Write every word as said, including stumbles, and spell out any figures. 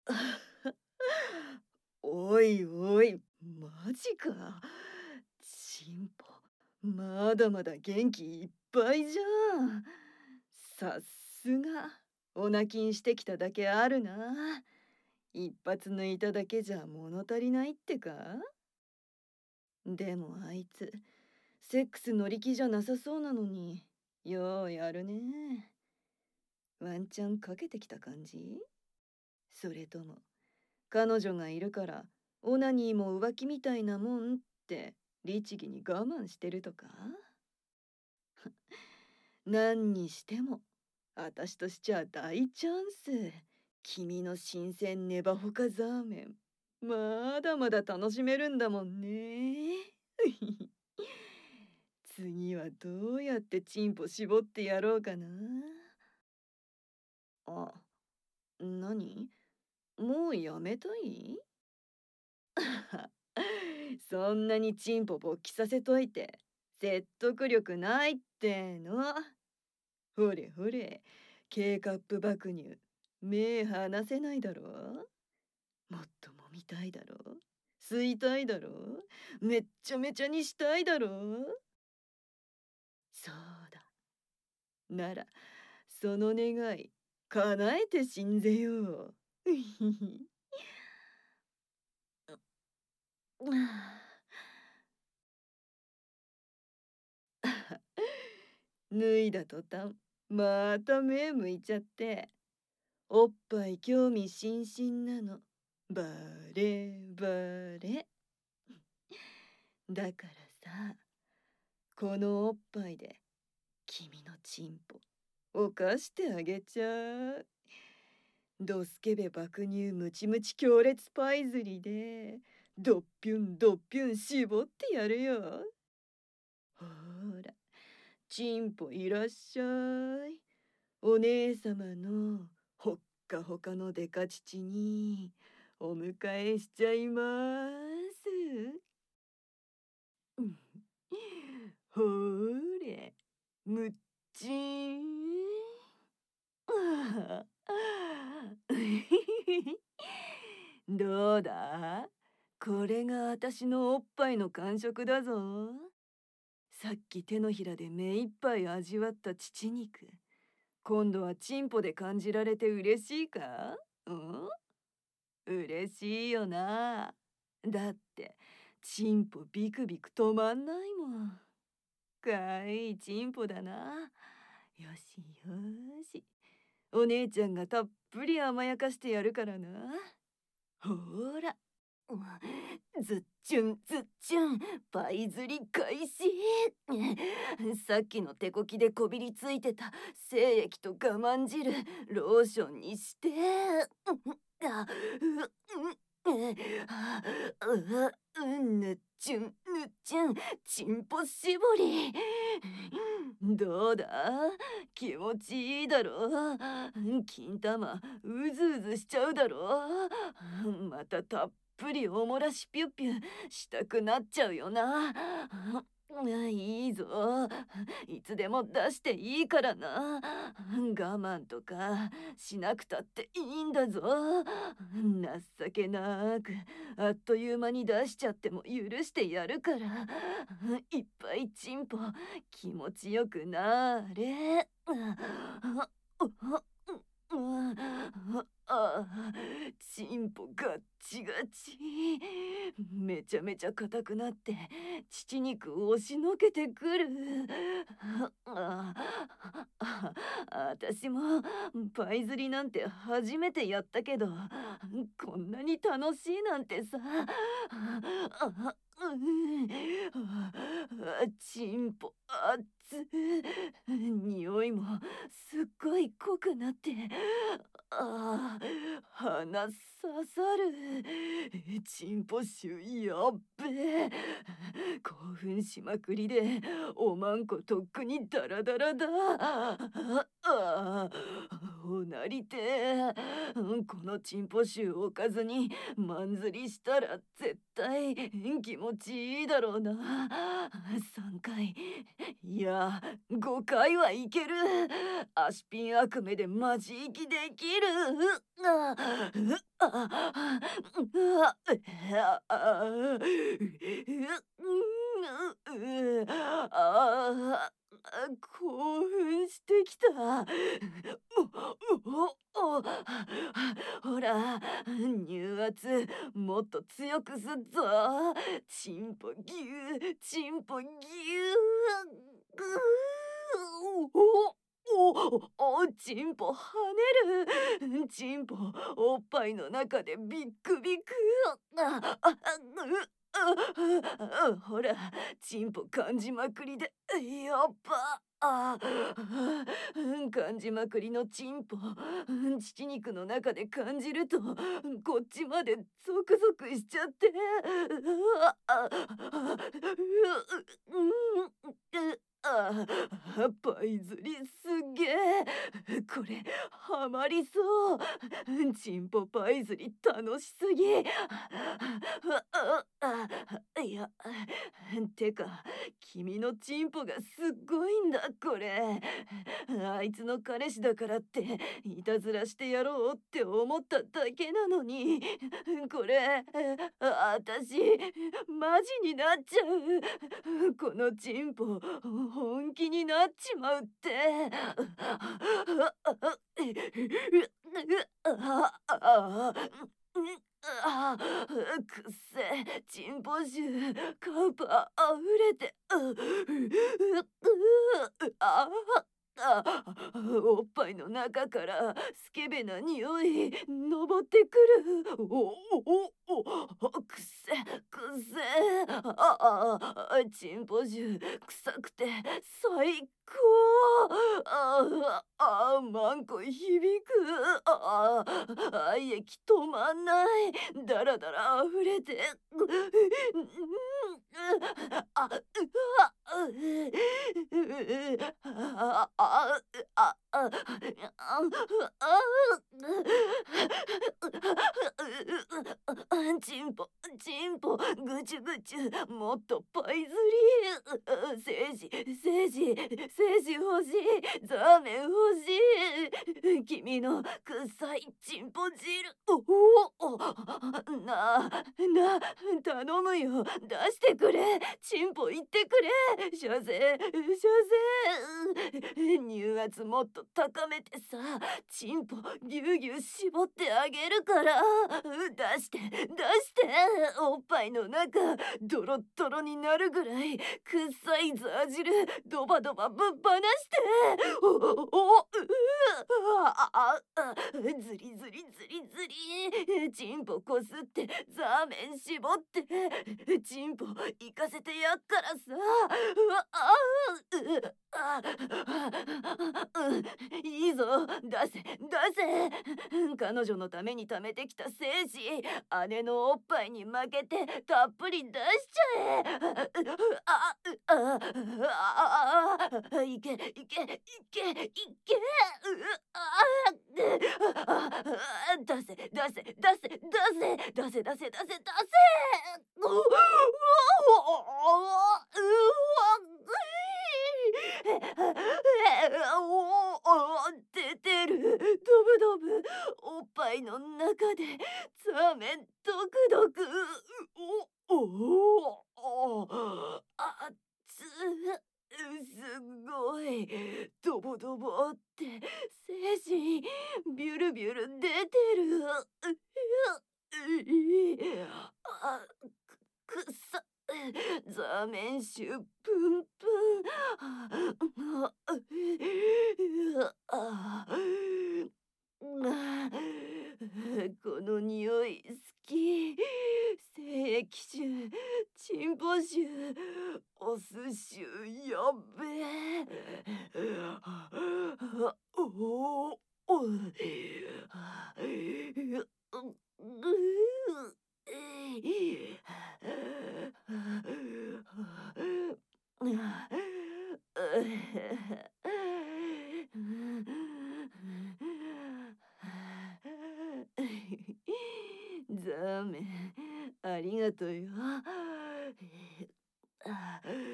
おいおい、マジか。チンポ、まだまだ元気いっぱいじゃん。さすが、お泣きんしてきただけあるな。一発抜いただけじゃ物足りないってか。でもあいつ、セックス乗り気じゃなさそうなのに、ようやるね。ワンチャンかけてきた感じ？それとも、彼女がいるから、オナニーも浮気みたいなもんって、律儀に我慢してるとか？何にしても、あたしとしちゃ大チャンス。君の新鮮ネバホカザーメン。まだまだ楽しめるんだもんね。次はどうやってチンポ絞ってやろうかな。あ、何？もうやめたい？そんなにチンポ勃起させといて説得力ないっての。ほれほれ、K カップ爆乳、目離せないだろ。もっと揉みたいだろ。吸いたいだろ。めっちゃめちゃにしたいだろ。そうだ。なら、その願い、叶えてしんぜよう。脱いだ途端、また目向いちゃって、おっぱい興味津々なの。バレバレ。だからさ、このおっぱいで君のチンポ犯してあげちゃう。ドスケベ爆乳ムチムチ強烈パイズリでドッピュンドッピュン絞ってやるよ。ほら、チンポいらっしゃい。お姉様のほっかほかのデカ乳にお迎えしちゃいます。うん、ほーれ、むっちーん。ああどうだ？これが私のおっぱいの感触だぞ。さっき手のひらで目いっぱい味わった乳肉。今度はチンポで感じられて嬉しいか？うん？嬉しいよな。だって、チンポビクビク止まんないもん。かわいいチンポだな。よしよし。お姉ちゃんがたっぷり甘やかしてやるからな。ほら。ずっちゅんずっちゅんパイ釣り開始。さっきの手こきでこびりついてた精液と我慢汁ローションにして。あうううぬっちゅんぬっちゅんちんぽ絞り。どうだ、気持ちいいだろ。金玉うずうずしちゃうだろ。またたっぷりおもらしピュッピュしたくなっちゃうよな。いいぞ、いつでも出していいからな。我慢とかしなくたっていいんだぞ。情けなくあっという間に出しちゃっても許してやるから。いっぱいチンポ気持ちよくなれ。ああ、チンポガッチガチ。めちゃめちゃ硬くなって乳肉を押しのけてくる。ああ、私もパイ釣りなんて初めてやったけど、こんなに楽しいなんてさ。あうん、あチンポ熱。匂いもすっごい濃くなって、ああ、鼻刺さる。チンポ臭やっべえ。興奮しまくりでおまんことっくにダラダラだ。ああ、 そうなりてえ。このチンポ臭をおかずにマンズリしたら絶対気持ちいいだろうな。さんかい、いやごかいはいける。足ピン悪夢でマジ息できる。ああああああ興奮してきた。おおおほら、乳圧もっと強くすっぞ。チンポギュー、チンポギュー。おおおチンポ跳ねる。チンポおっぱいの中でビックビック。あああうああほら、チンポ感じまくりでやっば。ああ、感じまくりのチンポ、乳肉の中で感じるとこっちまでゾクゾクしちゃって、ああううんあパイズリすげえ。これハマりそう。チンポパイズリ楽しすぎ。あああいや、てか君のチンポがすっごいんだこれ。あいつの彼氏だからっていたずらしてやろうって思っただけなのに、これあたしマジになっちゃう。このチンポ本気になっちまうって。あくっせチンポ臭カウパあふれてああおっぱいの中からスケベな匂い登ってくる。おおおおくっせくっせああチンポ臭臭くて最高。ああマンコ響く。ああ愛液止まんない。だらだら溢れてあうわああああチンポチンポぐちゅぐちゅもっとパイズリー。セージセージセージ欲しい。ザーメン欲しい。君の臭いチンポ汁。おおなな頼むよ出してくれ。チンポ言ってくれ。射精射精。乳圧もっと高めてさ、チンポぎゅうぎゅう絞ってあげるから。出して出して。おっぱいの中ドロッドロになるぐらい臭いザー汁ドバドバぶっ放して。おおうあああずりずりずりずり。チンポこすってザーメン絞ってチンポ行かせてやっからさ。ああいいぞ出せ出せ。彼女のために貯めてきた精子姉のおっぱいに負けてたっぷり出しちゃえ。あああいけいけいけいけ。出せ出せ出せ出せ出せ出せ出せ出せ。うわ出てる。ドブドブおっぱいの中でザーメンドクドク。おおおあっつすごいドボドボって精子ビュルビュル出てる。あくくさザーメン臭プンプン。あこの匂い好き。精液臭チンポ臭お寿臭やっべえ。おおおラーメン、ありがとうよ。あ、